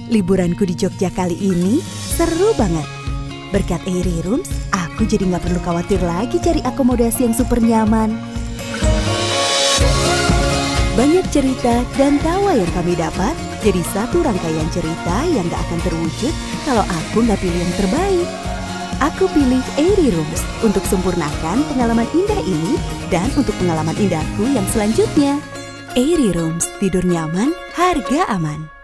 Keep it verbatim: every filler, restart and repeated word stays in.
liburanku di Jogja kali ini seru banget. Berkat Airy Rooms, aku jadi nggak perlu khawatir lagi cari akomodasi yang super nyaman. Banyak cerita dan tawa yang kami dapat jadi satu rangkaian cerita yang gak akan terwujud kalau aku nggak pilih yang terbaik. Aku pilih Airy Rooms untuk sempurnakan pengalaman indah ini dan untuk pengalaman indahku yang selanjutnya. Airy Rooms, tidur nyaman, harga aman.